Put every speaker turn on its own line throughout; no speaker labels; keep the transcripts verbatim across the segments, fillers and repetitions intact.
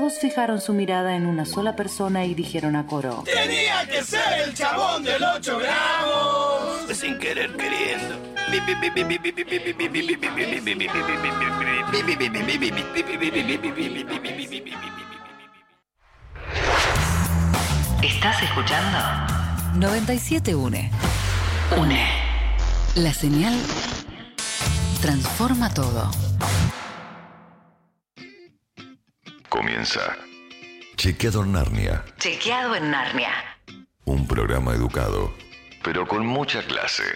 ojos fijaron su mirada en una sola persona y dijeron a coro:
¡Tenía que ser el chabón del ocho gramos!
Sin querer queriendo.
¿Estás escuchando?
noventa y siete UNE.
UNE.
La señal transforma todo.
Comienza Chequeado en Narnia.
Chequeado en Narnia.
Un programa educado, pero con mucha clase.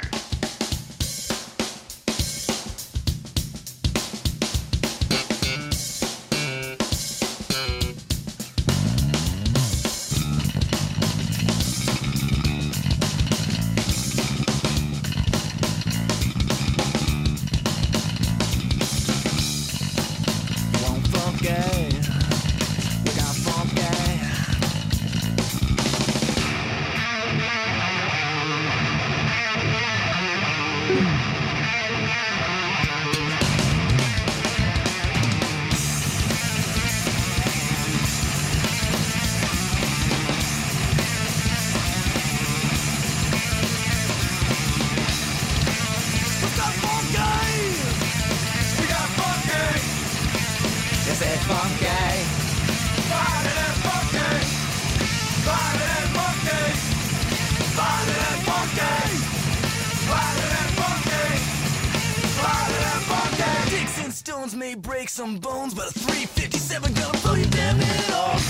Some bones, but a three fifty-seven gonna blow your damn head off.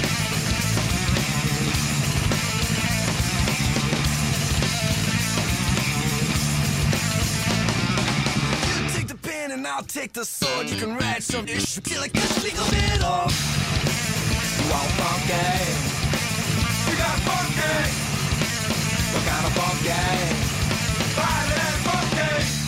You take the pen and I'll take the sword. You can write some issue till I get legal bit off. You want funky? You got funky? What kind of funky? Violent funky.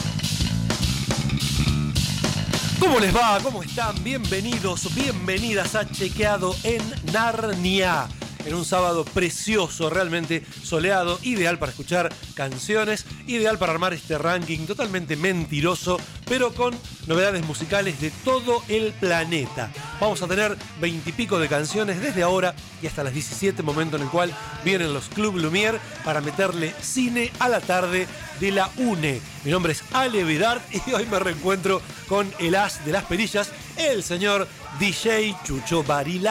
¿Cómo les va? ¿Cómo están? Bienvenidos, bienvenidas a Chequeado en Narnia. En un sábado precioso, realmente soleado, ideal para escuchar canciones, ideal para armar este ranking totalmente mentiroso, pero con novedades musicales de todo el planeta. Vamos a tener veintipico de canciones desde ahora y hasta las diecisiete, momento en el cual vienen los Club Lumière para meterle cine a la tarde de la UNE. Mi nombre es Ale Vidart y hoy me reencuentro con el as de las perillas, el señor D J Chucho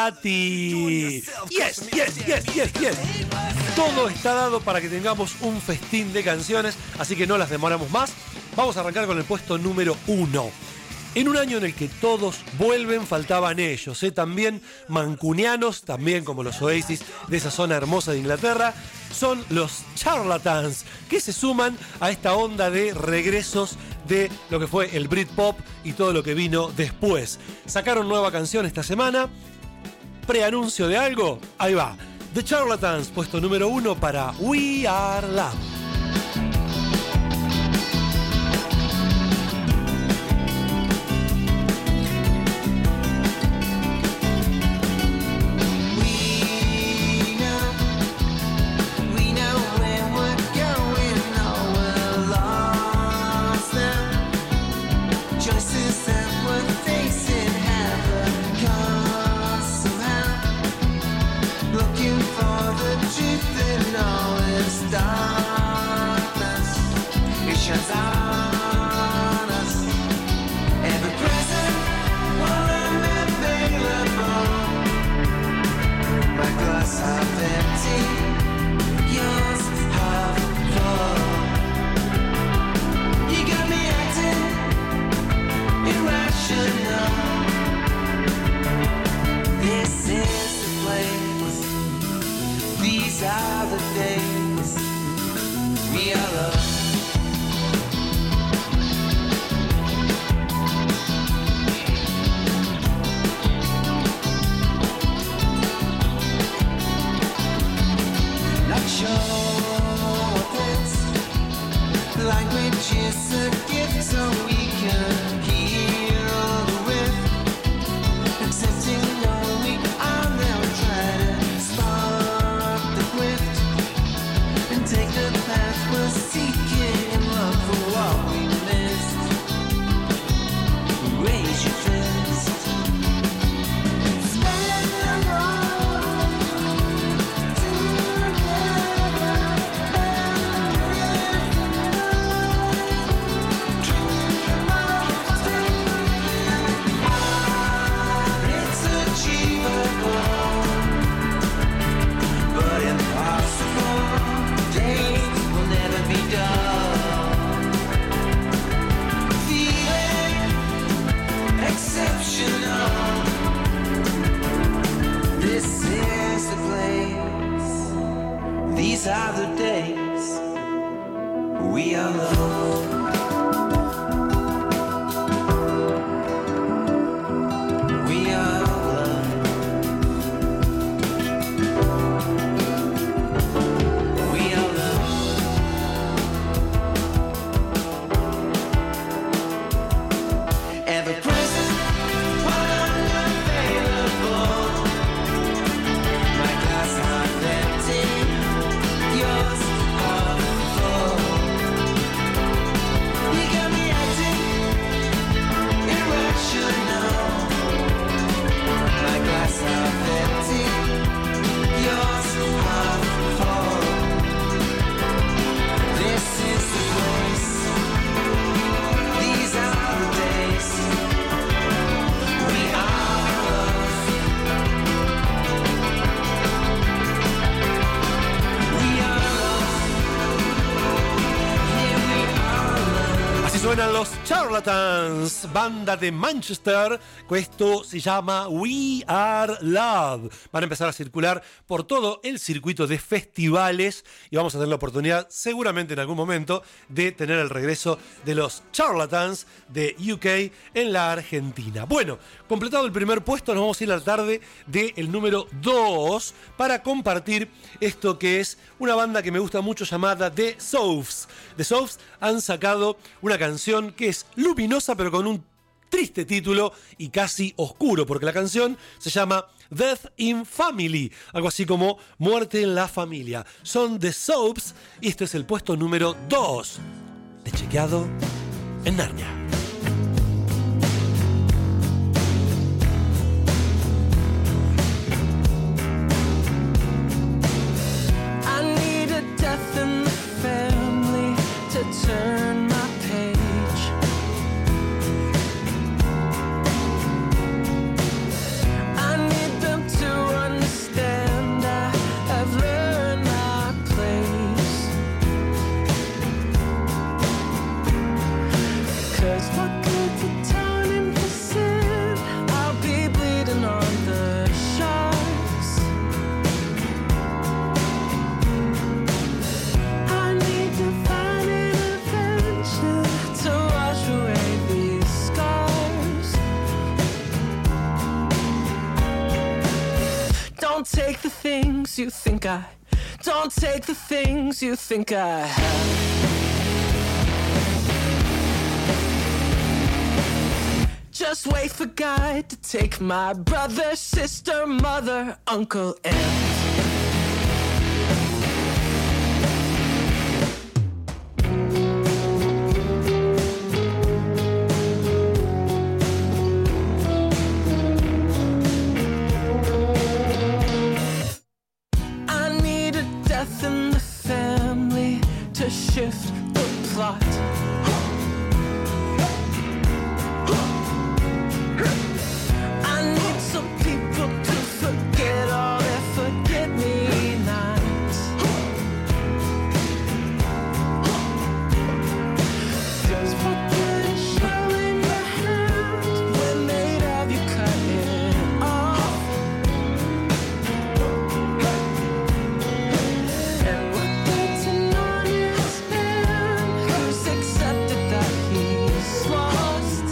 Barilati. Yes, yes, yes, yes, yes. Todo está dado para que tengamos un festín de canciones, así que no las demoramos más. Vamos a arrancar con el puesto número uno. En un año en el que todos vuelven, faltaban ellos, ¿eh? También mancunianos, también como los Oasis de esa zona hermosa de Inglaterra, son los Charlatans, que se suman a esta onda de regresos de lo que fue el Britpop y todo lo que vino después. Sacaron nueva canción esta semana, preanuncio de algo, ahí va. The Charlatans, puesto número uno para We Are Love.
Take the path we'll see. These are the days we are loved. We are loved. We are loved. Ever present, one unavailable. My glass half empty, yours half full. You got me acting irrational. My glass half empty, yours half full. This is the place. These are the days. We are loved. We are loved. Yeah, we are loved.
Así suenan los Charlatans, banda de Manchester. Esto se llama We Are Love. Van a empezar a circular por todo el circuito de festivales y vamos a tener la oportunidad, seguramente en algún momento, de tener el regreso de los Charlatans de U K en la Argentina. Bueno, completado el primer puesto, nos vamos a ir a la tarde del número dos para compartir esto que es una banda que me gusta mucho llamada The Soaps. The Soaps han sacado una canción que es luminosa pero con un triste título y casi oscuro, porque la canción se llama Death in Family, algo así como Muerte en la Familia. Son The Soaps y este es el puesto número dos de Chequeado en Narnia.
I need a death in the family to turn my page. I need them to understand I have learned my place. 'Cause what good's it turning for sin? I'll be bleeding on the shards. I need divine intervention to wash away these scars. Don't take the things you think I, don't take the things you think I have. Just wait for God to take my brother, sister, mother, uncle, and I need a death in the family to shift the plot. I need some people to forget all their forget-me-nots. 'Cause what good is showing your hand when they'd have you cut it off? And what good to not understand who's accepted that he's lost?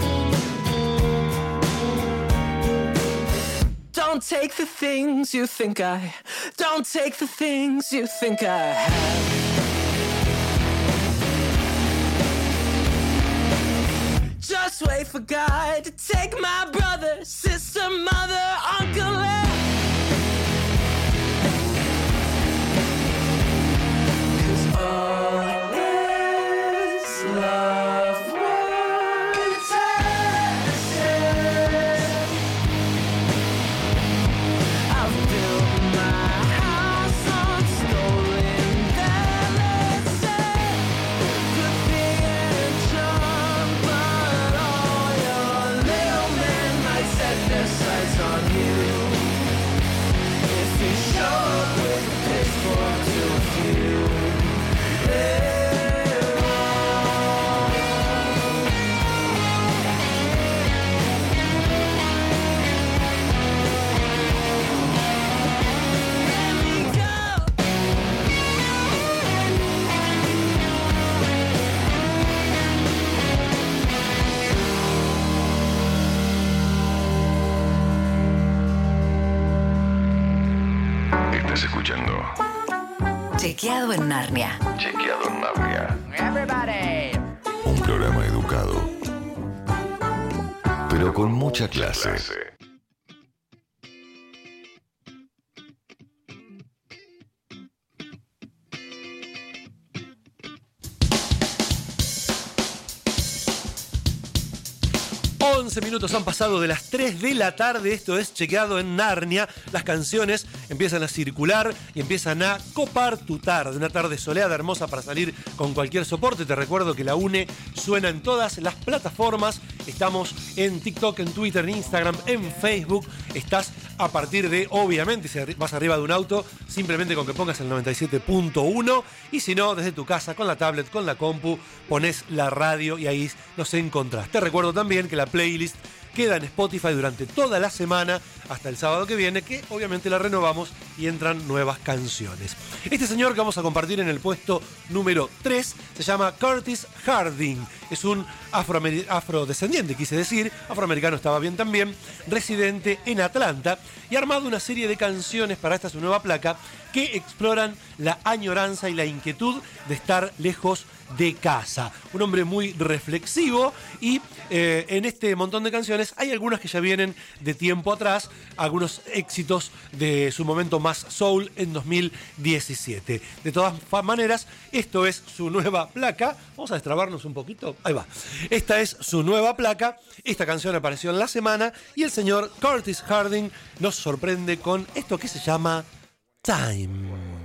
Don't take the things you think I, don't take the things you think I have. Just wait for God to take my brother, sister, mother, uncle, and 'cause all is love wants ashes. I've built my house on stolen palaces. Good thing and charm, but all your little men might set their sights on
Estás escuchando
Chequeado en Narnia.
Chequeado en Narnia. Un programa educado, pero con mucha clase.
once minutos han pasado de las tres de la tarde, esto es Chequeado en Narnia. Las canciones empiezan a circular y empiezan a copar tu tarde. Una tarde soleada, hermosa para salir con cualquier soporte. Te recuerdo que la UNE suena en todas las plataformas. Estamos en TikTok, en Twitter, en Instagram, en Facebook. Estás a partir de, obviamente, si vas arriba de un auto, simplemente con que pongas el noventa y siete punto uno. Y si no, desde tu casa, con la tablet, con la compu, pones la radio y ahí nos encontrás. Te recuerdo también que la playlist queda en Spotify durante toda la semana hasta el sábado que viene, que obviamente la renovamos y entran nuevas canciones. Este señor que vamos a compartir en el puesto número tres se llama Curtis Harding. Es un afroamer- afrodescendiente, quise decir, afroamericano estaba bien también, residente en Atlanta y ha armado una serie de canciones para esta su nueva placa que exploran la añoranza y la inquietud de estar lejos de casa. Un hombre muy reflexivo y eh, en este montón de canciones hay algunas que ya vienen de tiempo atrás, algunos éxitos de su momento más soul en dos mil diecisiete. De todas maneras, esto es su nueva placa. Vamos a destrabarnos un poquito. Ahí va. Esta es su nueva placa. Esta canción apareció en la semana y el señor Curtis Harding nos sorprende con esto que se llama Time.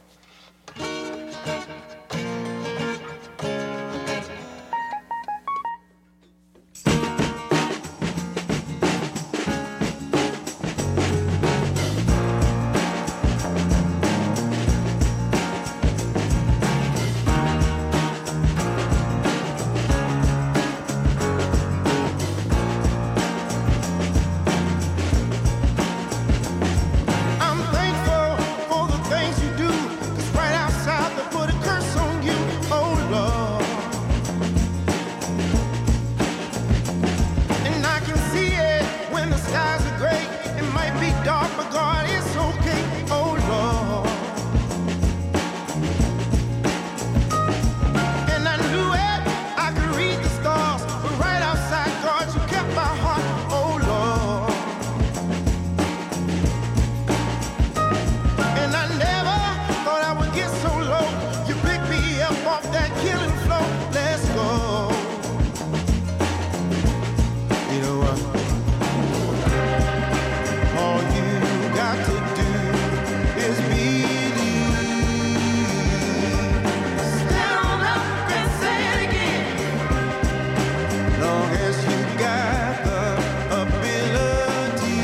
I'm thankful for the things you do, 'cause right outside they put a curse on you, oh Lord. And I can see it when the skies are gray. It might be dark, but God, it's okay, oh Lord. And I knew it, I could read the stars, but right outside, God, you kept my heart, oh Lord. And I never thought I would get so low. You picked me up off that killing floor. Let's go. You know what? All you got to do is believe. Stand on up and say it again. Long as you got the ability,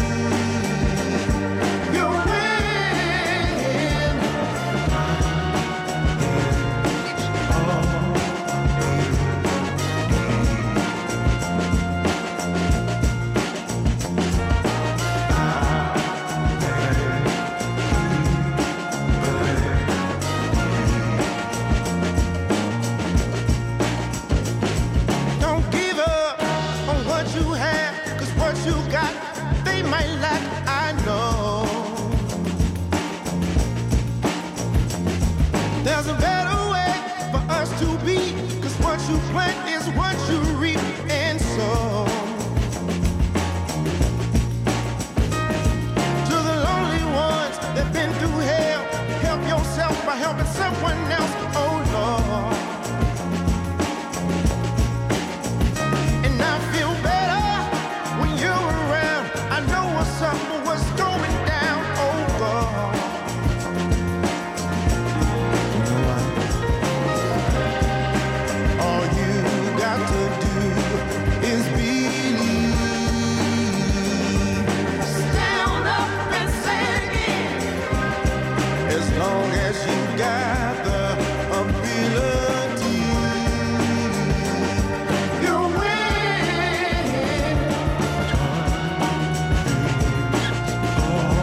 you'll win. Don't give up on what you have, 'cause what you got, they might lack, I know. There's a better way for us to be, 'cause what you plant is what you reap, and so to the lonely ones that've been through hell, help yourself by helping someone else, oh Lord. And I feel better when you're around. I know what's up, but what's going down, oh God. All you got to do is believe. Stand up and say it again. As long as you got the ability, you'll win.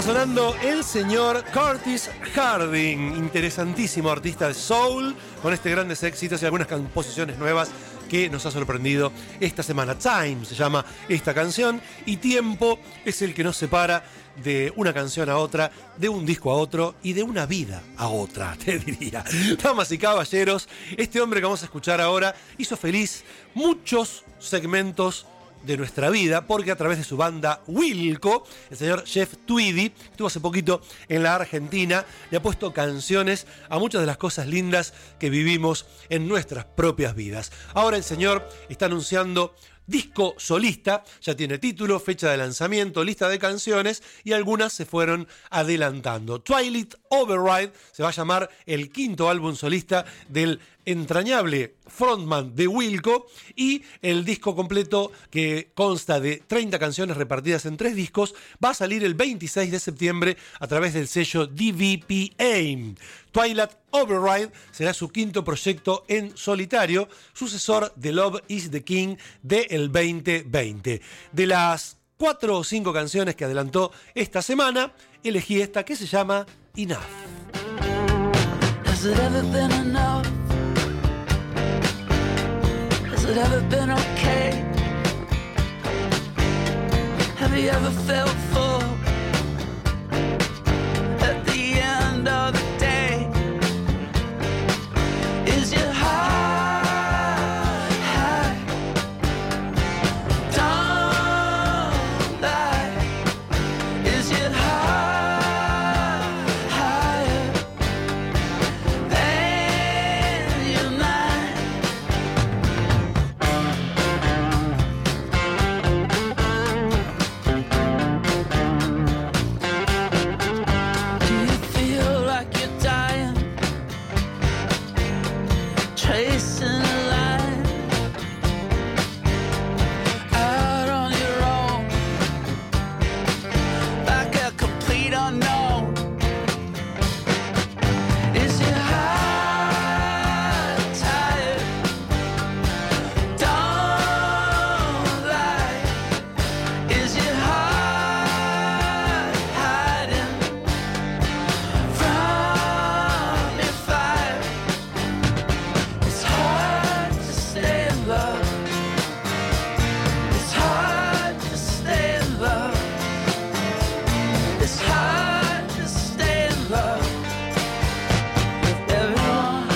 sonando el señor Curtis Harding, interesantísimo artista de soul, con este grandes éxitos y algunas composiciones nuevas que nos ha sorprendido esta semana. Time se llama esta canción y tiempo es el que nos separa de una canción a otra, de un disco a otro y de una vida a otra, te diría. Damas y caballeros, este hombre que vamos a escuchar ahora hizo feliz muchos segmentos de nuestra vida, porque a través de su banda Wilco, el señor Jeff Tweedy, que estuvo hace poquito en la Argentina, le ha puesto canciones a muchas de las cosas lindas que vivimos en nuestras propias vidas. Ahora el señor está anunciando disco solista, ya tiene título, fecha de lanzamiento, lista de canciones y algunas se fueron adelantando. Twilight Override se va a llamar el quinto álbum solista del entrañable frontman de Wilco y el disco completo, que consta de treinta canciones repartidas en tres discos, va a salir el veintiséis de septiembre a través del sello D V P A. Twilight Override será su quinto proyecto en solitario, sucesor de Love is the King del veinte veinte. De las cuatro o cinco canciones que adelantó esta semana, elegí esta que se llama Enough.
Has it ever been enough? Has it ever been okay? Have you ever felt full at the end of the day? Is your heart high? Don't lie. Is your heart higher than your mind? Do you feel like you're dying? Tracing a line out on your own, like a complete unknown. Is your heart tired? Don't lie. Is your heart hiding from your fire? It's hard to stay in love. It's hard to stay in love. It's hard to stay in love with everyone.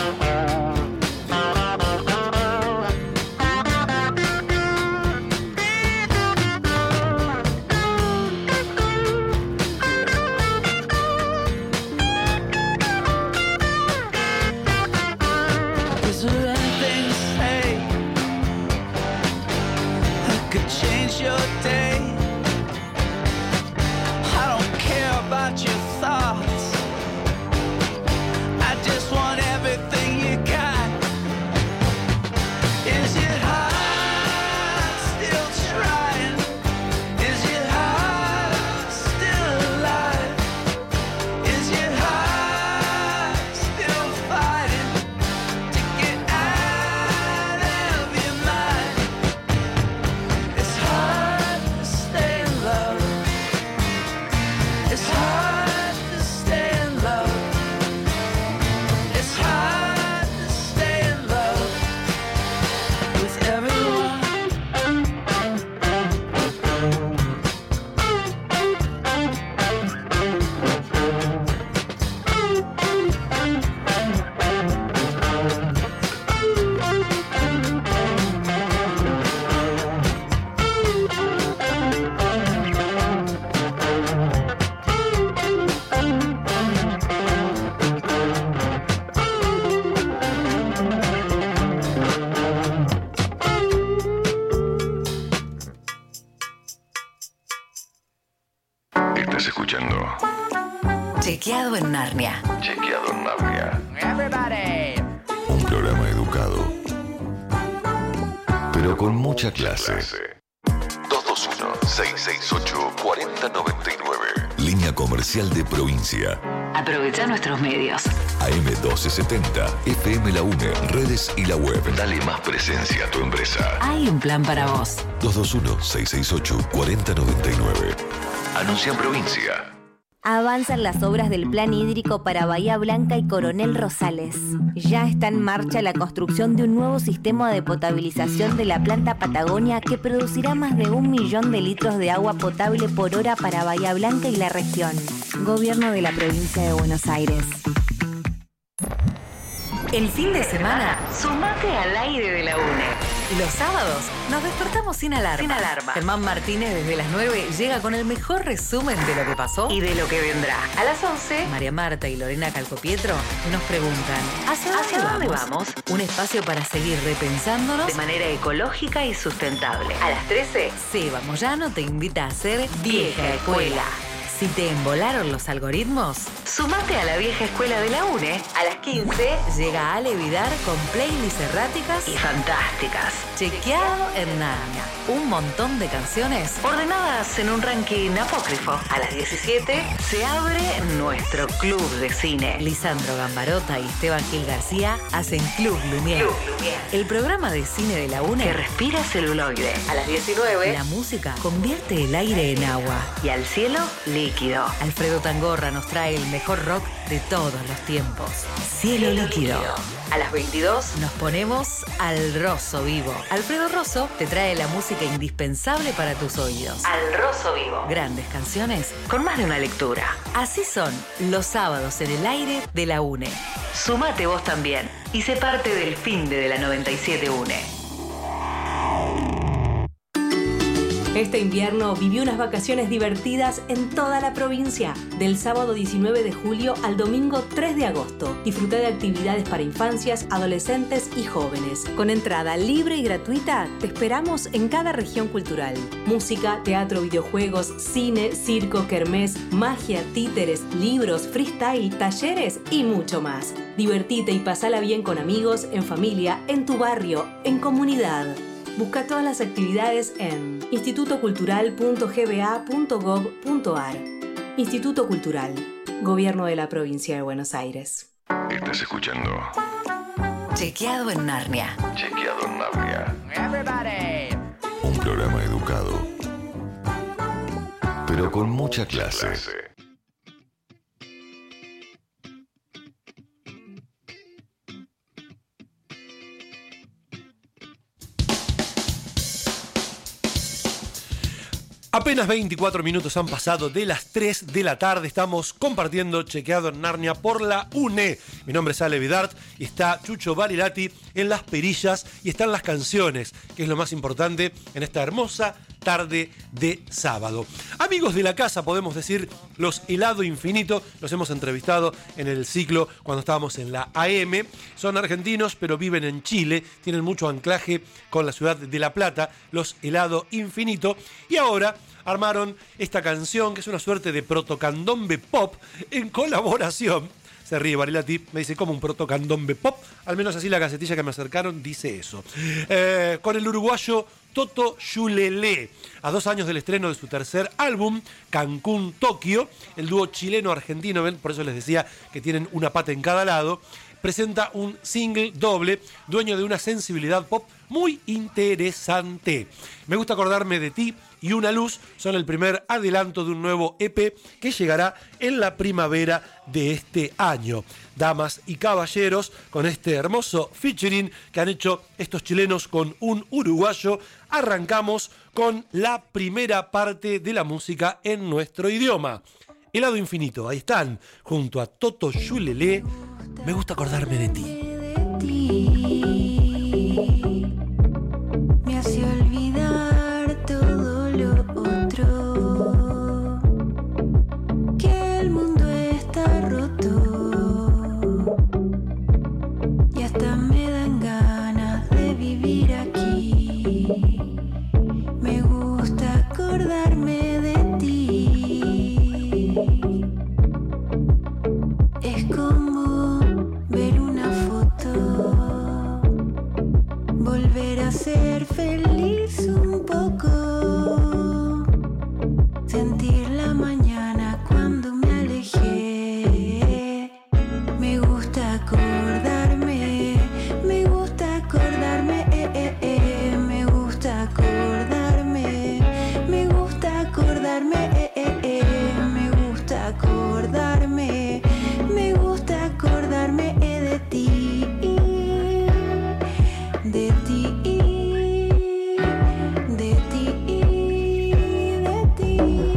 Is there anything to say that could change your day? I don't care about your thoughts. I just want everything you got. Is your heart still trying? Is your heart still alive? Is your heart still fighting to get out of your mind? It's hard to stay in love. It's hard to stay in love. It's hard to stay in love with everyone.
Estás escuchando
Chequeado en Narnia.
Chequeado en Narnia. Un programa educado, pero con mucha clase. dos dos uno, seis seis ocho, cuatro cero nueve nueve. Línea comercial de provincia.
Aprovecha nuestros medios.
A M doce setenta, F M La UNE, redes y la web. Dale más presencia a tu empresa.
Hay un plan para vos.
dos dos uno, seis seis ocho, cuatro cero nueve nueve. Anuncia en provincia.
Avanzan las obras del Plan Hídrico para Bahía Blanca y Coronel Rosales. Ya está en marcha la construcción de un nuevo sistema de potabilización de la planta Patagonia que producirá más de un millón de litros de agua potable por hora para Bahía Blanca y la región. Gobierno de la Provincia de Buenos Aires.
El fin de semana, sumate al aire de la UNE. Los sábados nos despertamos sin alarma. Sin alarma. Germán Martínez desde las nueve llega con el mejor resumen de lo que pasó y de lo que vendrá. A las once, María Marta y Lorena Calcopietro nos preguntan ¿hacia dónde, ¿Hacia dónde vamos? vamos? Un espacio para seguir repensándonos de manera ecológica y sustentable. A las trece, Seba Moyano te invita a ser Vieja Escuela. Si te embolaron los algoritmos, sumate a la Vieja Escuela de la UNE. A las quince llega Ale Vidar con playlists erráticas y fantásticas. Chequeado en Narnia. Un montón de canciones ordenadas en un ranking apócrifo. A las diecisiete se abre nuestro club de cine. Lisandro Gambarota y Esteban Gil García hacen Club Lumière. Club Lumière. El programa de cine de la UNE que respira celuloide. A las diecinueve, la música convierte el aire en agua y al cielo líquido. Alfredo Tangorra nos trae el mejor rock de todos los tiempos. Cielo, Cielo líquido. líquido. A las veintidós nos ponemos al Rosso Vivo. Alfredo Rosso te trae la música indispensable para tus oídos. Al Rosso Vivo. Grandes canciones con más de una lectura. Así son los sábados en el aire de la UNE. Sumate vos también y sé parte del fin de la noventa y siete UNE.
Este invierno viví unas vacaciones divertidas en toda la provincia, del sábado diecinueve de julio al domingo tres de agosto. Disfruté de actividades para infancias, adolescentes y jóvenes. Con entrada libre y gratuita, te esperamos en cada región cultural. Música, teatro, videojuegos, cine, circo, kermés, magia, títeres, libros, freestyle, talleres y mucho más. Divertite y pasala bien con amigos, en familia, en tu barrio, en comunidad. Busca todas las actividades en instituto cultural punto g b a punto gov punto a r. Instituto Cultural, Gobierno de la Provincia de Buenos Aires.
Estás escuchando
Chequeado en Narnia.
Chequeado en Narnia.
Everybody.
Un programa educado, pero con mucha clase.
Apenas veinticuatro minutos han pasado de las tres de la tarde. Estamos compartiendo Chequeado en Narnia por la UNE. Mi nombre es Ale Vidart y está Chucho Barilati en las perillas y están las canciones, que es lo más importante en esta hermosa tarde de sábado. Amigos de la casa, podemos decir, los Helado Infinito, los hemos entrevistado en el ciclo cuando estábamos en la A M. Son argentinos, pero viven en Chile, tienen mucho anclaje con la ciudad de La Plata, los Helado Infinito, y ahora armaron esta canción que es una suerte de protocandombe pop en colaboración. Se ríe Barilati, me dice como un protocandombe pop, al menos así la gacetilla que me acercaron dice eso. Eh, con el uruguayo Toto Yulelé, a dos años del estreno de su tercer álbum, Cancún Tokio, el dúo chileno-argentino, ¿ven? Por eso les decía que tienen una pata en cada lado, presenta un single doble, dueño de una sensibilidad pop muy interesante. Me gusta acordarme de ti y Una Luz son el primer adelanto de un nuevo E P que llegará en la primavera de este año. Damas y caballeros, con este hermoso featuring que han hecho estos chilenos con un uruguayo, arrancamos con la primera parte de la música en nuestro idioma. Helado Infinito, ahí están, junto a Toto Yulelé, Me gusta acordarme de ti.
Me hace olvidar todo lo otro, que el mundo está roto y hasta me dan ganas de vivir aquí. Me gusta acordarme de ti. Es como ver una foto, volver a ser feliz un poco, sentir la mañana cuando me alejé. Me gusta acordarme, me gusta acordarme, eh, eh, eh. Me gusta acordarme, me gusta acordarme, eh, eh, eh. Me gusta acordarme. ti, de ti, de ti.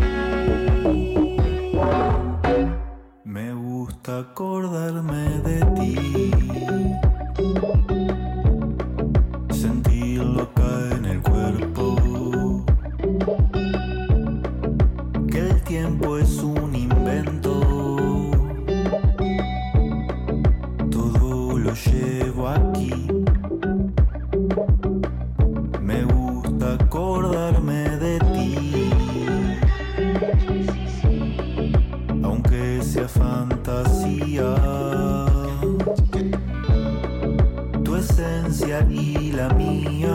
Me gusta acordarme de ti, sentirlo acá en el cuerpo, que el tiempo es un invento, todo lo llevo aquí. Me gusta acordarme de ti, aunque sea fantasía. Tu esencia y la mía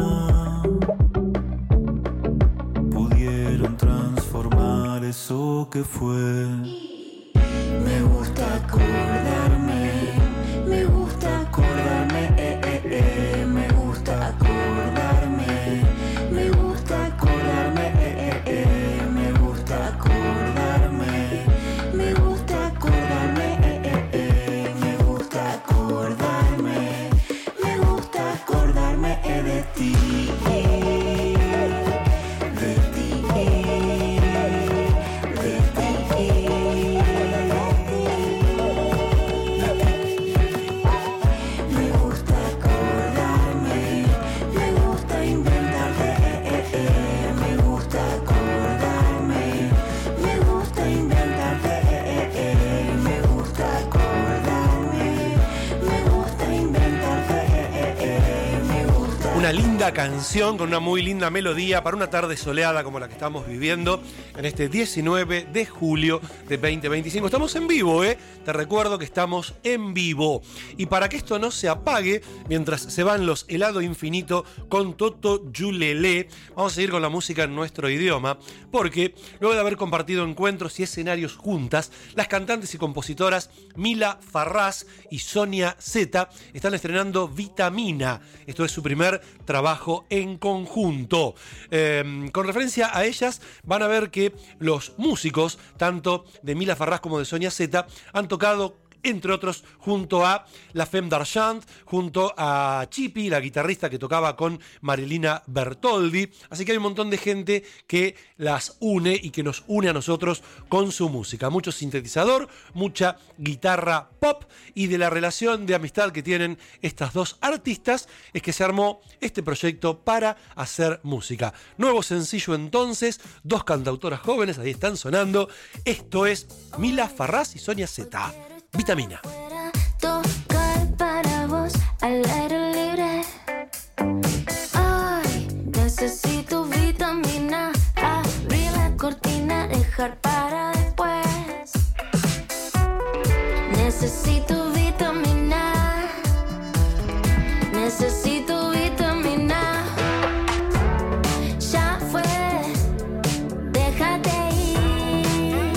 pudieron transformar eso que fue.
Me gusta acordarme, me gusta acordarme, eh, eh, eh. Me gusta acordarme, me gusta acordarme, eh, eh, eh. Me gusta acordarme, me gusta acordarme, eh, eh, eh. Me gusta acordarme, me gusta acordarme, eh, de ti, de ti, de ti. Me gusta acordarme, me gusta inventarte, eh, eh, eh. Me gusta acordarme, me gusta inventarte, eh, eh, eh. Me gusta acordarme, me gusta inventarte, eh, eh, eh. Me gusta.
Una linda canción con una muy linda melodía para una tarde soleada como la que estamos viviendo en este diecinueve de julio de veinte veinticinco. Estamos en vivo, ¿eh? Te recuerdo que estamos en vivo. Y para que esto no se apague, mientras se van los Helado Infinito con Toto Yulelé, vamos a seguir con la música en nuestro idioma, porque luego de haber compartido encuentros y escenarios juntas, las cantantes y compositoras Mila Farrás y Sonia Zeta están estrenando Vitamina. Esto es su primer trabajo en conjunto. Eh, con referencia a ellas, van a ver que los músicos, tanto de Mila Farrás como de Sonia Zeta, han tocado, entre otros, junto a La Femme d'Argent, junto a Chipi, la guitarrista que tocaba con Marilina Bertoldi. Así que hay un montón de gente que las une y que nos une a nosotros con su música. Mucho sintetizador, mucha guitarra pop, y de la relación de amistad que tienen estas dos artistas es que se armó este proyecto para hacer música. Nuevo sencillo entonces, dos cantautoras jóvenes, ahí están sonando. Esto es Mila Farrás y Sonia Zeta. Vitamina.
Tocar para vos al aire libre. Ay, necesito vitamina. Abrir la cortina, dejar para después. Necesito vitamina. Necesito vitamina. Ya fue, déjate ir.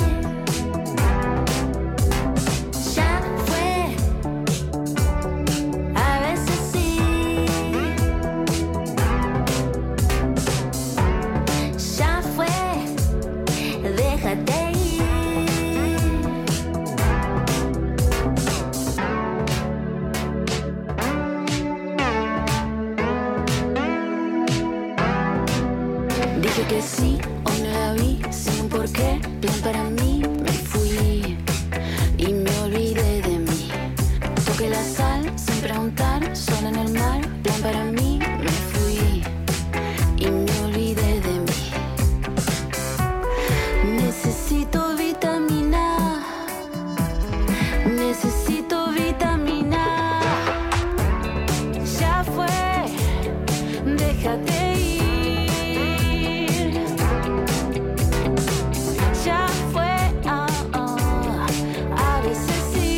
Ya fue, a veces sí. Ya fue, déjate ir. Dije que sí, hoy no la vi, sin por qué, plan para mí, me fui y me olvidé de mí. Toqué la sal sin preguntar, sola en el mar, plan para mí, me fui y me olvidé de mí. Necesito vitamina, necesito vitamina. Ya fue, déjate ir. Ya fue, oh, oh, a veces sí.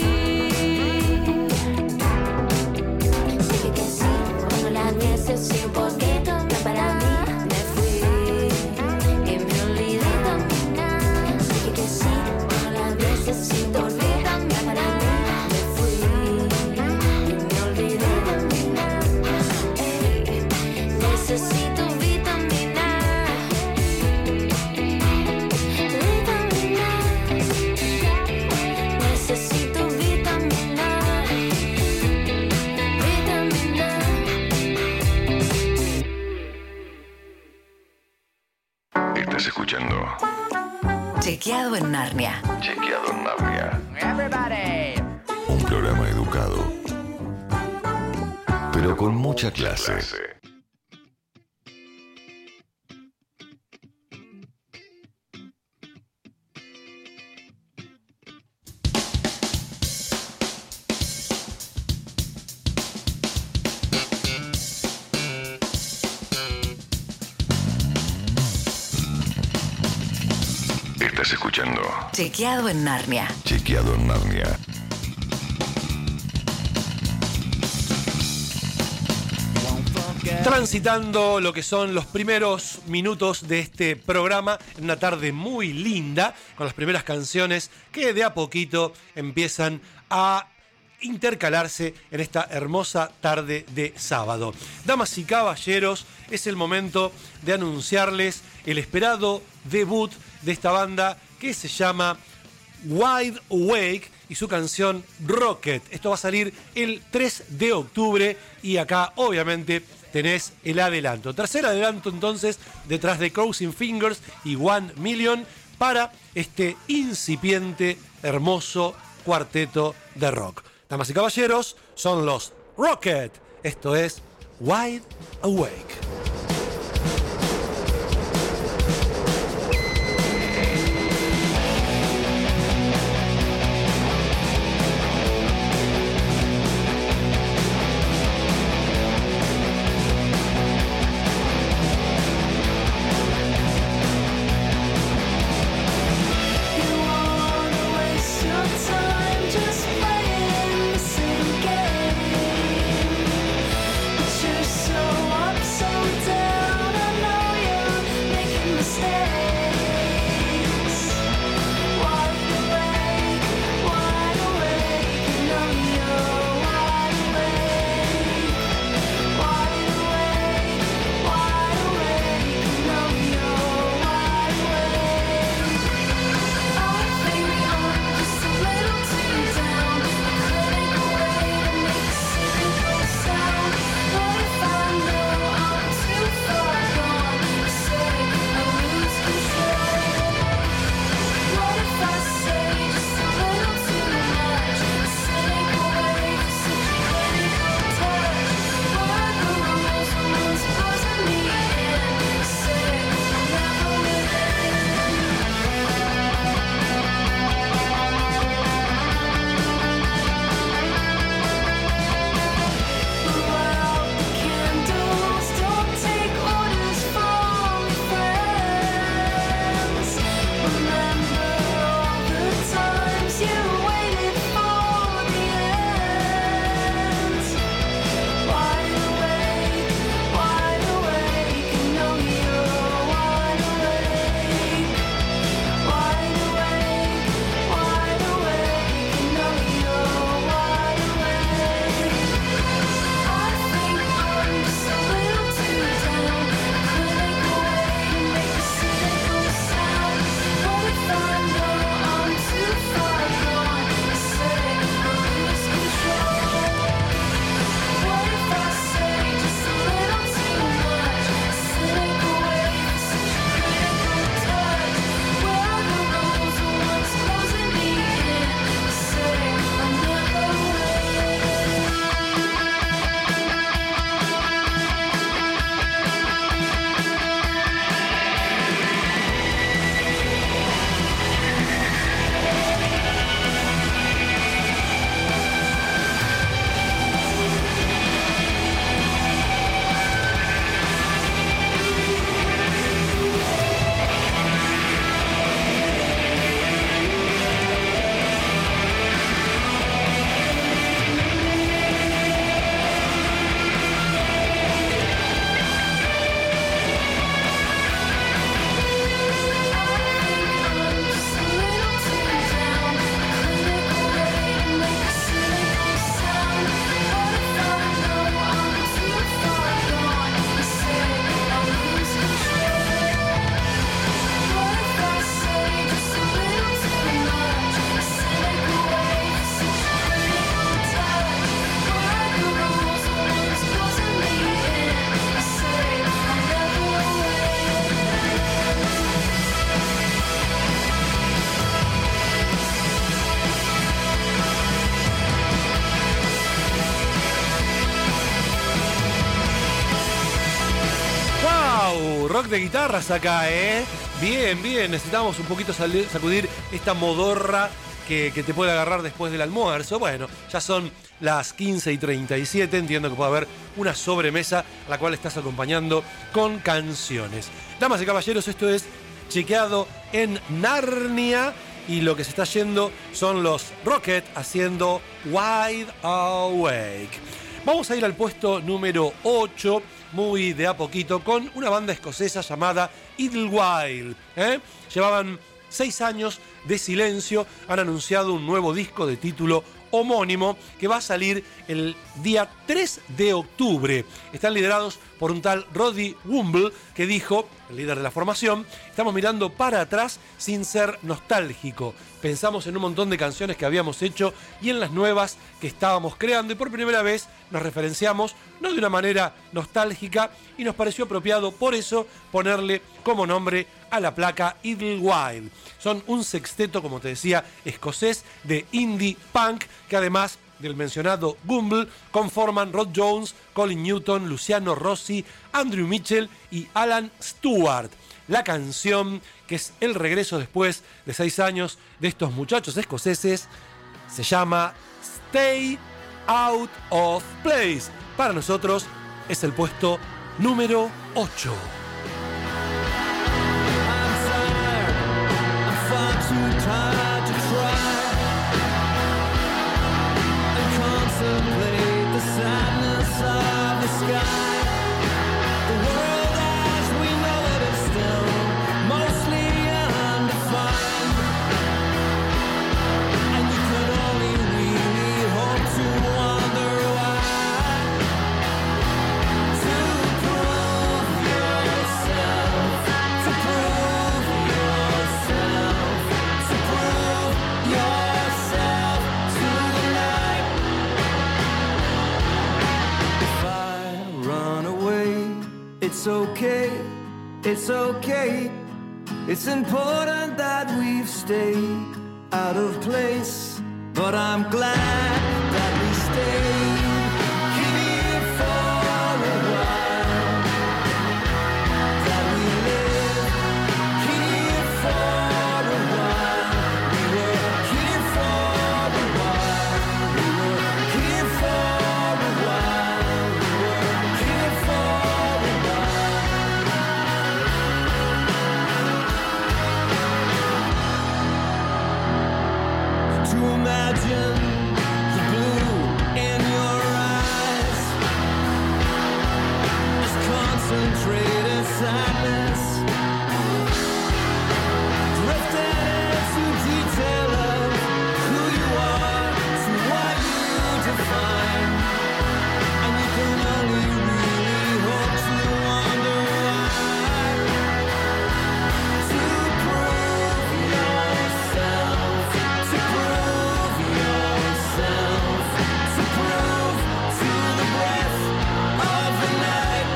Dije que sí, cuando la necesito, porque también para mí me fui y me olvidé también. Dije que sí, cuando la necesito, porque también para mí me fui y me olvidé también. Ey, necesito
Estás escuchando
Chequeado en Narnia.
Chequeado en Narnia.
Everybody.
Un programa educado, pero con mucha clase. Estás escuchando
Chequeado en Narnia.
Chequeado en Narnia.
Transitando lo que son los primeros minutos de este programa, en una tarde muy linda, con las primeras canciones que de a poquito empiezan a intercalarse en esta hermosa tarde de sábado. Damas y caballeros, es el momento de anunciarles el esperado debut de esta banda que se llama Wide Awake y su canción Rocket. Esto va a salir el tres de octubre y acá obviamente tenés el adelanto. Tercer adelanto entonces detrás de Crossing Fingers y One Million para este incipiente, hermoso cuarteto de rock. Damas y caballeros, son los Rocket. Esto es Wide Awake.
So
¡Wow! Rock de guitarras acá, ¿eh? Bien, bien. Necesitamos un poquito salir, sacudir esta modorra que, que te puede agarrar después del almuerzo. Bueno, ya son las quince y treinta y siete. Entiendo que puede haber una sobremesa a la cual estás acompañando con canciones. Damas y caballeros, esto es Chequeado en Narnia. Y lo que se está yendo son los Rocket haciendo Wide Awake. Vamos a ir al puesto número ocho, muy de a poquito, con una banda escocesa llamada Idlewild. ¿eh? Llevaban seis años de silencio, han anunciado un nuevo disco de título homónimo que va a salir el día tres de octubre. Están liderados por un tal Roddy Woomble que dijo, el líder de la formación, estamos mirando para atrás sin ser nostálgico. Pensamos en un montón de canciones que habíamos hecho y en las nuevas que estábamos creando y por primera vez nos referenciamos no de una manera nostálgica y nos pareció apropiado por eso ponerle como nombre a la placa Idlewild. Son un sexteto, como te decía, escocés de indie punk que además del mencionado Woomble conforman Rod Jones, Colin Newton, Luciano Rossi, Andrew Mitchell y Alan Stewart. La canción, que es el regreso después de seis años de estos muchachos escoceses, se llama Stay Out of Place. Para nosotros es el puesto número ocho.
It's okay, it's okay. It's important that we've stayed out of place, but I'm glad that we stayed here for a while, that we live here for a while. We were here for a while, we were here for a while, we were here for a while. To imagine the blue in your eyes, this concentrated sadness, drifting into detail of who you are, to what you define, and you can only really hope to wonder why, to prove yourself, to prove yourself, to prove to the breath of the night.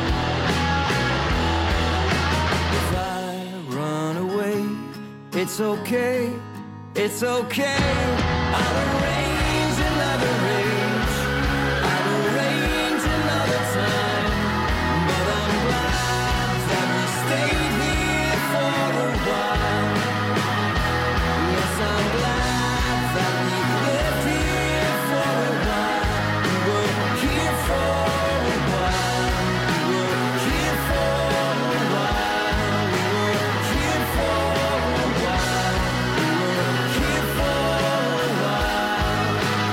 If I run away, it's okay, it's okay. I'll arrange another rage, I'll arrange another time, but I'm glad that we stayed here for a while. Yes, I'm glad that we lived here for a while. We were here for a while. We were here for a while. We were here for a while. We were here for a while.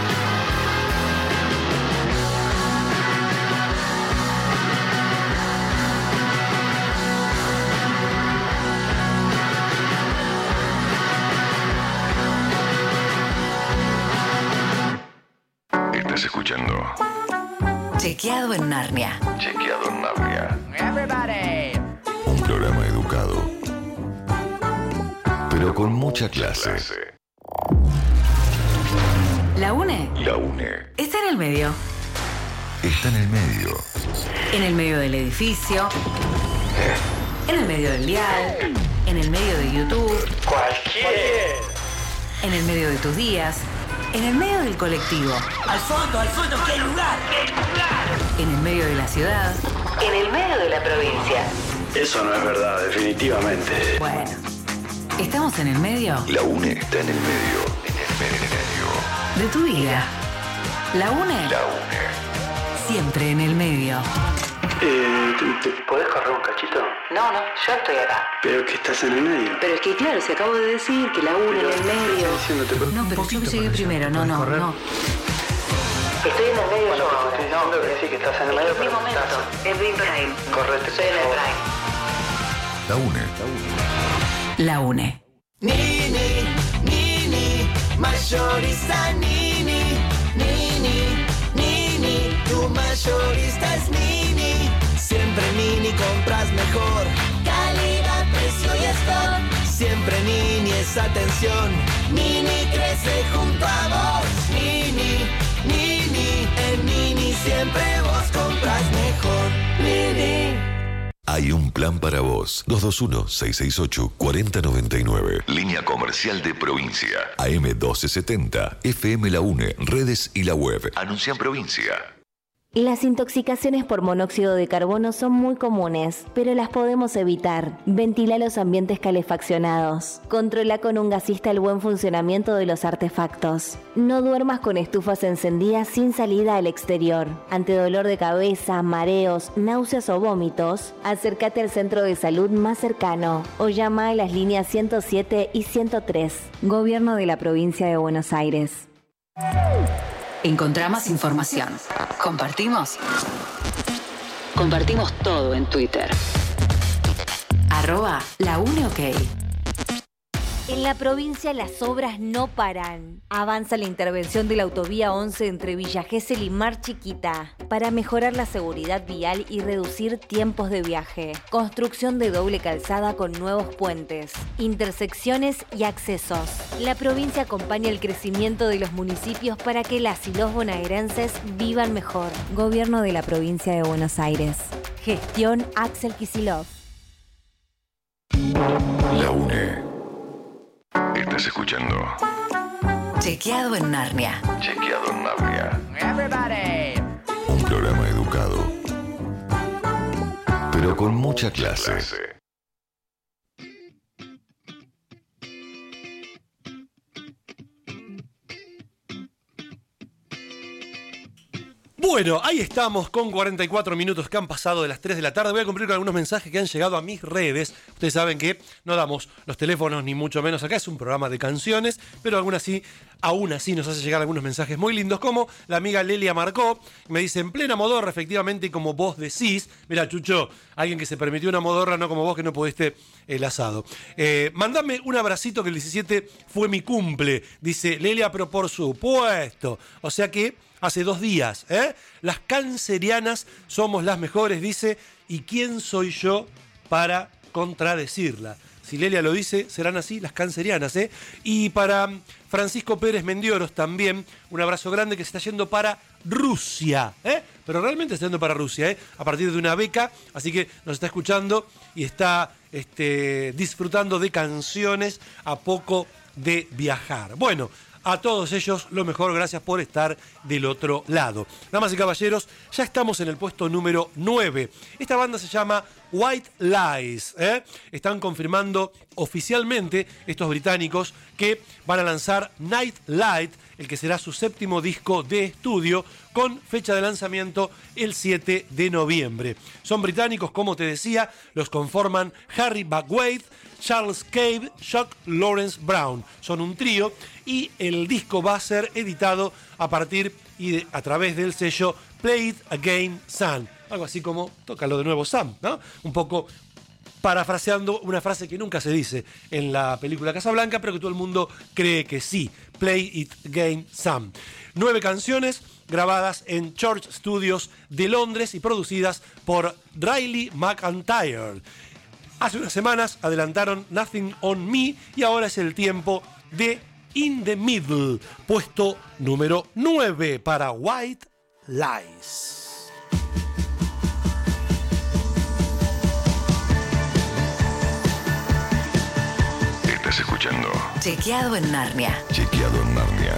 Estás escuchando
Chequeado en Narnia.
Chequeado en Narnia.
Everybody.
Un programa educado, pero con mucha clase.
La UNE
La UNE
está en el medio.
está en el medio.
En el medio del edificio. En el medio del dial. En el medio de YouTube.
Cualquier.
En el medio de tus días. En el medio del colectivo.
Al fondo, al fondo, que hay lugar.
En el medio de la ciudad. En el medio de la provincia.
Eso no es verdad, definitivamente.
Bueno, ¿estamos en el medio?
La UNE está en el medio. En el medio.
De tu vida. La UNE.
La UNE.
Siempre en el medio.
Eh, ¿te, te podés correr un cachito?
No, no, yo estoy acá.
Pero que estás en el medio.
Pero es que claro, se acabo de decir que la UNE en el medio.
Diciéndote, pero
No, pero yo llegué primero, no, no,
correr.
no. Estoy en el medio
Bueno,
yo
te
ahora.
estoy diciendo que sí, que estás en el medio,
Es mi
pero
momento,
estás...
es mi prime.
Correte,
Estoy en el
por
prime.
La UNE.
La UNE.
Nini, Nini, mayorista Nini, Nini, Nini, tu mayorista es Nini. Siempre Nini compras mejor, calidad, precio y stock. Siempre Nini es atención, Nini crece junto a vos. Nini, Nini, en Nini siempre vos compras mejor. Nini.
Hay un plan para vos. dos dos uno, seis seis ocho, cuatro cero nueve nueve. Línea comercial de provincia. A M doce setenta. F M La UNE. Redes y la web. Anuncia en provincia.
Las intoxicaciones por monóxido de carbono son muy comunes, pero las podemos evitar. Ventila los ambientes calefaccionados. Controla con un gasista el buen funcionamiento de los artefactos. No duermas con estufas encendidas sin salida al exterior. Ante dolor de cabeza, mareos, náuseas o vómitos, acércate al centro de salud más cercano o llama a las líneas ciento siete y ciento tres. Gobierno de la Provincia de Buenos Aires.
Encontramos información. Compartimos. Compartimos todo en Twitter. Arroba la UNE OK.
En la provincia las obras no paran. Avanza la intervención de la autovía once entre Villa Gesell y Mar Chiquita para mejorar la seguridad vial y reducir tiempos de viaje. Construcción de doble calzada con nuevos puentes, intersecciones y accesos. La provincia acompaña el crecimiento de los municipios para que las y los bonaerenses vivan mejor. Gobierno de la Provincia de Buenos Aires. Gestión Axel Kicillof.
La UNE. Estás escuchando.
Chequeado en Narnia.
Chequeado en Narnia.
Everybody.
Un programa educado, pero con mucha clase.
Bueno, ahí estamos con cuarenta y cuatro minutos que han pasado de las tres de la tarde. Voy a cumplir con algunos mensajes que han llegado a mis redes. Ustedes saben que no damos los teléfonos ni mucho menos acá. Es un programa de canciones, pero aún así, aún así nos hace llegar algunos mensajes muy lindos, como la amiga Lelia Marcó. Me dice, en plena modorra, efectivamente, como vos decís. Mira, Chucho, alguien que se permitió una modorra, no como vos que no pudiste el asado. Eh, mandame un abracito que el diecisiete fue mi cumple, dice Lelia, pero por supuesto. O sea que hace dos días, ¿eh? Las cancerianas somos las mejores, dice, ¿y quién soy yo para contradecirla? Si Lelia lo dice, serán así las cancerianas, ¿eh? Y para Francisco Pérez Mendioros también, un abrazo grande que se está yendo para Rusia, ¿eh? Pero realmente está yendo para Rusia, ¿eh? A partir de una beca, así que nos está escuchando y está este, disfrutando de canciones a poco de viajar. Bueno, a todos ellos, lo mejor, gracias por estar del otro lado. Damas y caballeros, ya estamos en el puesto número nueve. Esta banda se llama White Lies. ¿eh? Están confirmando oficialmente estos británicos que van a lanzar Night Light, el que será su séptimo disco de estudio, con fecha de lanzamiento el siete de noviembre. Son británicos, como te decía, los conforman Harry Bagwade, Charles Cave, Chuck Lawrence Brown. Son un trío y el disco va a ser editado a partir y de, a través del sello Play It Again Sam. Algo así como tócalo de nuevo Sam, ¿no? Un poco parafraseando una frase que nunca se dice en la película Casablanca, pero que todo el mundo cree que sí. Play It Again Sam. Nueve canciones grabadas en Church Studios de Londres y producidas por Riley McIntyre. Hace unas semanas adelantaron Nothing on Me y ahora es el tiempo de In the Middle, puesto número nueve para White Lies.
Estás escuchando
Chequeado en Narnia.
Chequeado en Narnia.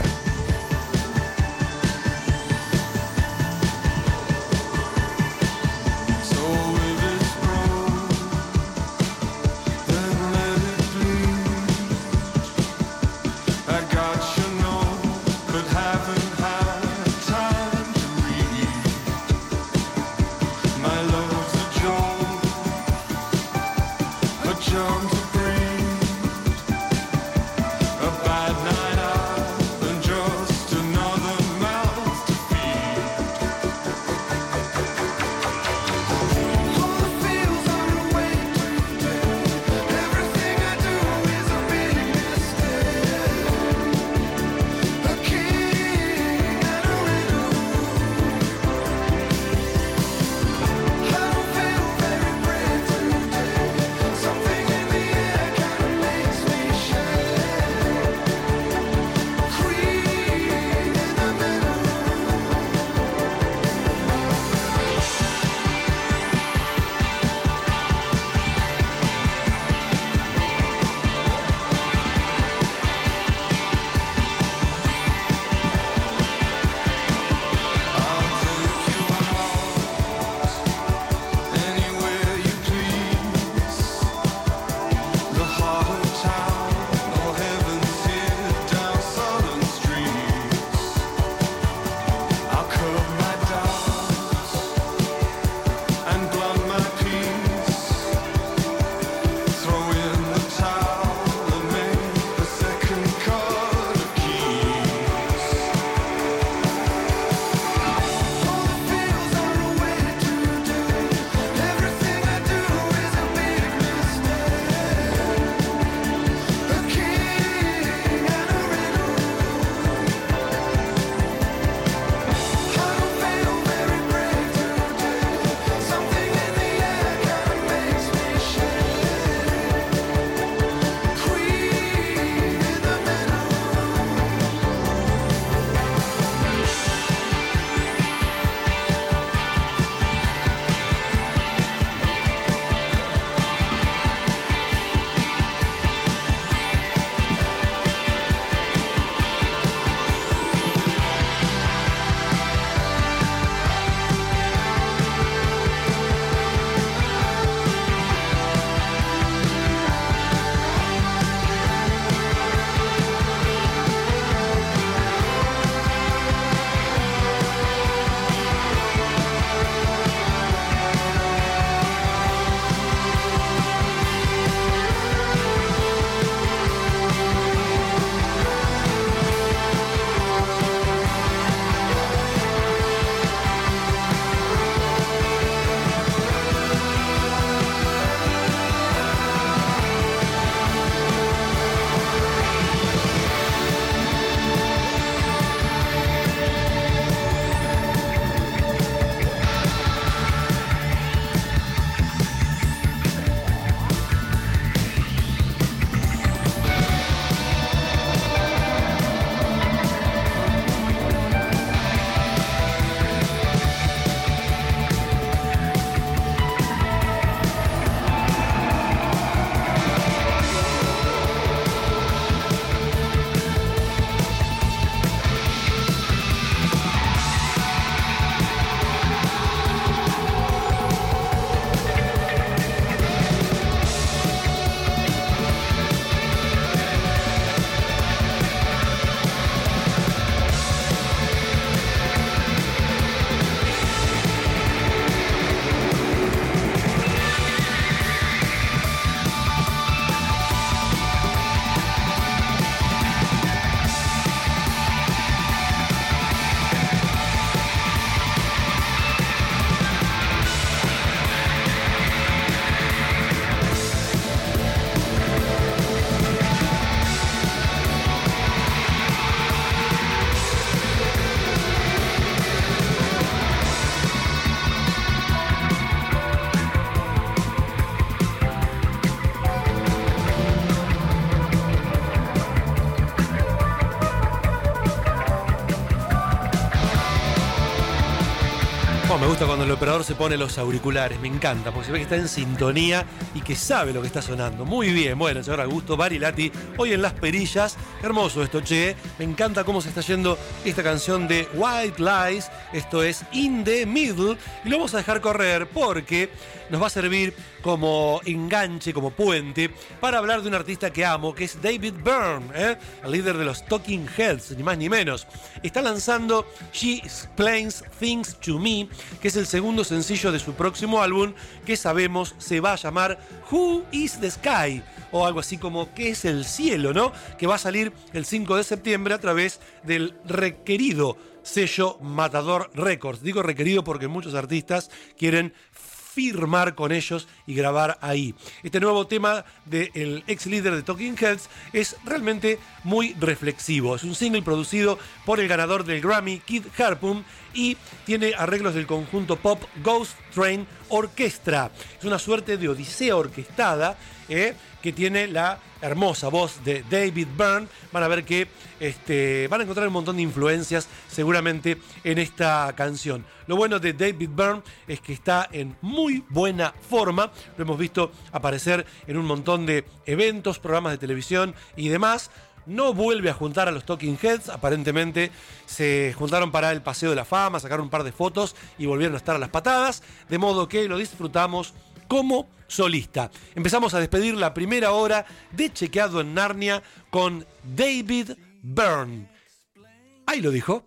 gusta cuando el operador se pone los auriculares, me encanta, porque se ve que está en sintonía y que sabe lo que está sonando. Muy bien, bueno, señor Augusto Barilati, hoy en Las Perillas. Hermoso esto, che. Me encanta cómo se está yendo esta canción de White Lies. Esto es In the Middle. Y lo vamos a dejar correr porque nos va a servir como enganche, como puente, para hablar de un artista que amo, que es David Byrne, ¿eh? El líder de los Talking Heads, ni más ni menos. Está lanzando She Explains Things to Me, que es el segundo sencillo de su próximo álbum, que sabemos se va a llamar Who is the Sky, o algo así como ¿qué es el cielo?, ¿no? Que va a salir el cinco de septiembre a través del requerido sello Matador Records. Digo requerido porque muchos artistas quieren firmar con ellos y grabar ahí. Este nuevo tema del ex líder de Talking Heads es realmente muy reflexivo. Es un single producido por el ganador del Grammy, Kid Harpoon, y tiene arreglos del conjunto pop Ghost Train Orchestra. Es una suerte de odisea orquestada, ¿eh? que tiene la hermosa voz de David Byrne. Van a ver que este, van a encontrar un montón de influencias seguramente en esta canción. Lo bueno de David Byrne es que está en muy buena forma. Lo hemos visto aparecer en un montón de eventos, programas de televisión y demás. No vuelve a juntar a los Talking Heads, aparentemente se juntaron para el Paseo de la Fama, sacaron un par de fotos y volvieron a estar a las patadas, de modo que lo disfrutamos como solista. Empezamos a despedir la primera hora de Chequeado en Narnia con David Byrne. Ahí lo dijo.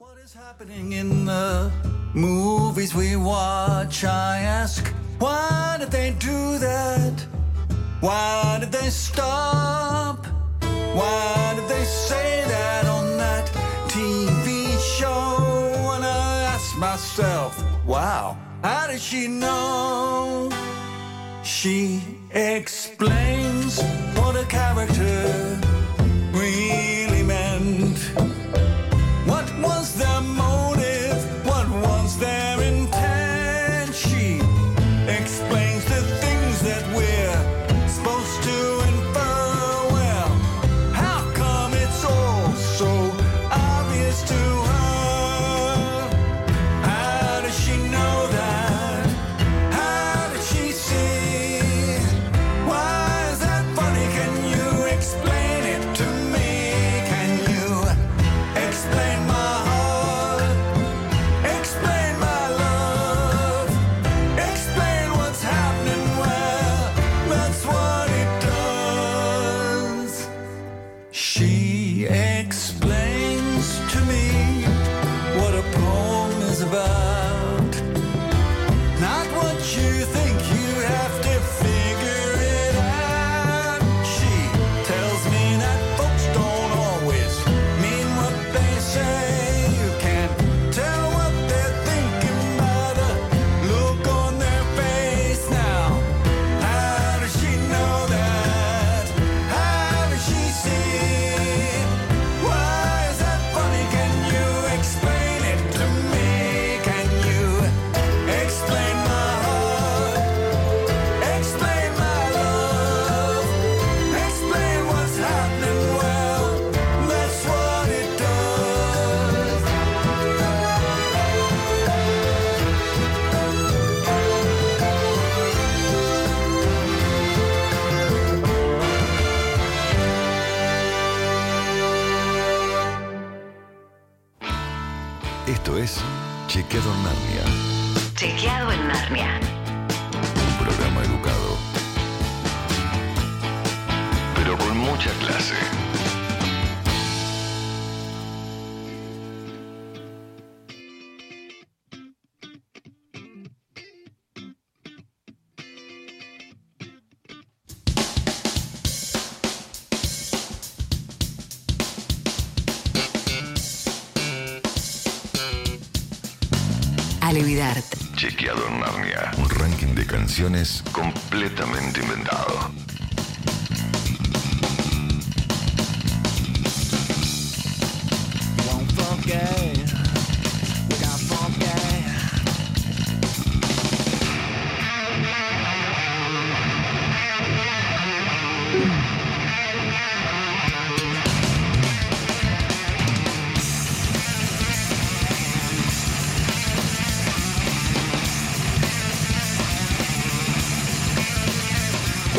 In the movies we watch, I ask, why did they do that? Why did they stop? Why did they say that on that T V show? And I ask myself, wow, how did she know? She explains what a character really meant. What was their motive? What was their intent? She explains the things that we're supposed to infer. Well, how come it's all so obvious to her? How does she know that? How did she see? Why is that funny? Can you explain it to me? Can you explain my heart? Explain my love? Explain what's happening? Well, that's what it does. She explains to me what a poem is about. Not what you think, you have to figure it out. She tells me that folks don't always mean what they say. You can't tell what they're thinking by the look on their face. Now, how does she know that? How does she see? Why is that funny? Can you explain it to me? Can you explain my heart? Explain my love? Explain what's happening? Well, that's what it does.
Esto es Chequeado en Narnia,
Chequeado en Narnia.
un programa educado, pero con mucha clase.
Alevidart.
Chequeado en Narnia, un ranking de canciones completamente inventado.
Won't forget, we got forget.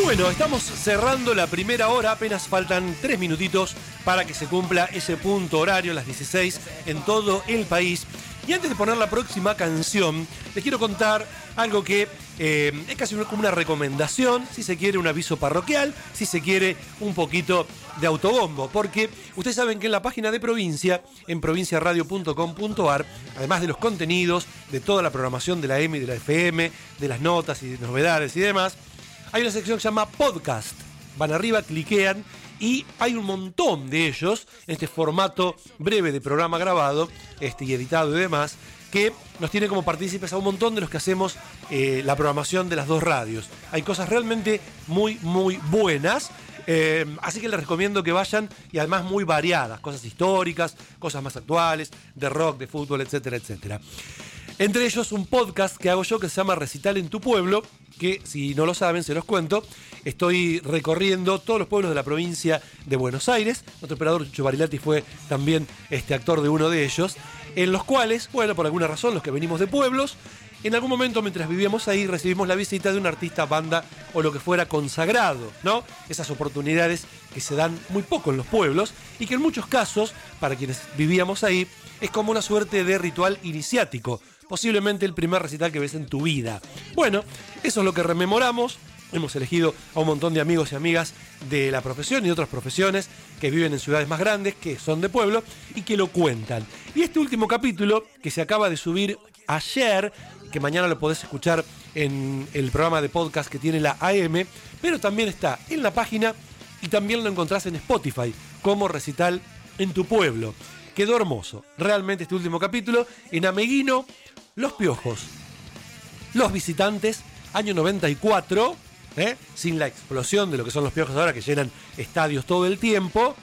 Bueno, estamos cerrando la primera hora, apenas faltan tres minutitos para que se cumpla ese punto horario, las dieciséis, en todo el país. Y antes de poner la próxima canción, les quiero contar algo que eh, es casi como una recomendación, si se quiere un aviso parroquial, si se quiere un poquito de autobombo, porque ustedes saben que en la página de Provincia, en provincia radio punto com punto ar, además de los contenidos, de toda la programación de la M y de la F M, de las notas y de novedades y demás, hay una sección que se llama Podcast. Van arriba, cliquean y hay un montón de ellos en este formato breve de programa grabado este, y editado y demás, que nos tiene como partícipes a un montón de los que hacemos eh, la programación de las dos radios. Hay cosas realmente muy, muy buenas, eh, así que les recomiendo que vayan, y además muy variadas, cosas históricas, cosas más actuales, de rock, de fútbol, etcétera, etcétera. Entre ellos un podcast que hago yo que se llama Recital en tu Pueblo, que si no lo saben, se los cuento. Estoy recorriendo todos los pueblos de la provincia de Buenos Aires. Nuestro operador Chucho Barilati fue también este actor de uno de ellos, en los cuales, bueno, por alguna razón, los que venimos de pueblos, en algún momento mientras vivíamos ahí recibimos la visita de un artista, banda o lo que fuera consagrado, ¿no? Esas oportunidades que se dan muy poco en los pueblos y que en muchos casos, para quienes vivíamos ahí, es como una suerte de ritual iniciático, posiblemente el primer recital que ves en tu vida. Bueno, eso es lo que rememoramos. Hemos elegido a un montón de amigos y amigas de la profesión y de otras profesiones que viven en ciudades más grandes, que son de pueblo y que lo cuentan. Y este último capítulo, que se acaba de subir ayer, que mañana lo podés escuchar en el programa de podcast que tiene la A M, pero también está en la página y también lo encontrás en Spotify como Recital en tu Pueblo. Quedó hermoso, realmente este último capítulo. En Ameguino, Los Piojos, Los Visitantes, año noventa y cuatro, ¿eh? Sin la explosión de lo que son Los Piojos ahora, que llenan estadios todo el tiempo.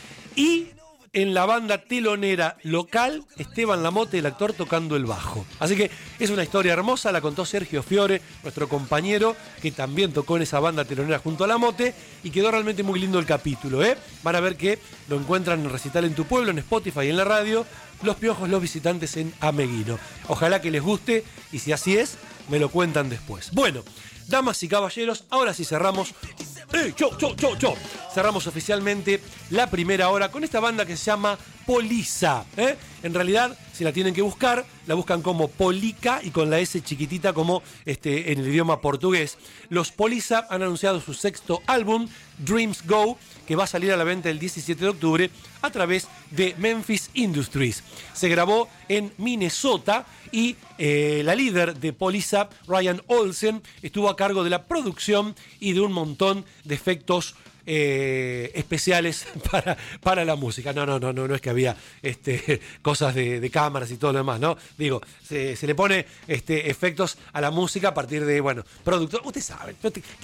Y en la banda telonera local, Esteban Lamote, el actor, tocando el bajo. Así que es una historia hermosa, la contó Sergio Fiore, nuestro compañero, que también tocó en esa banda telonera junto a Lamote, y quedó realmente muy lindo el capítulo, ¿eh? Van a ver que lo encuentran en Recital en tu Pueblo, en Spotify y en la radio, Los Piojos, Los Visitantes en Ameguino. Ojalá que les guste, y si así es, me lo cuentan después. Bueno, damas y caballeros, ahora sí cerramos. ¡Eh, cho, cho, cho, cho! Cerramos oficialmente la primera hora con esta banda que se llama Polisa, ¿eh? En realidad, si la tienen que buscar, la buscan como Polica y con la S chiquitita como este, en el idioma portugués. Los Polisa han anunciado su sexto álbum, Dreams Go, que va a salir a la venta el diecisiete de octubre a través de Memphis Industries. Se grabó en Minnesota y eh, la líder de Polisa, Ryan Olsen, estuvo a cargo de la producción y de un montón de efectos Eh, especiales para, para la música. No, no, no, no, no es que había este, cosas de, de cámaras y todo lo demás, ¿no? Digo, se, se le pone este, efectos a la música a partir de, bueno, productor. Usted sabe,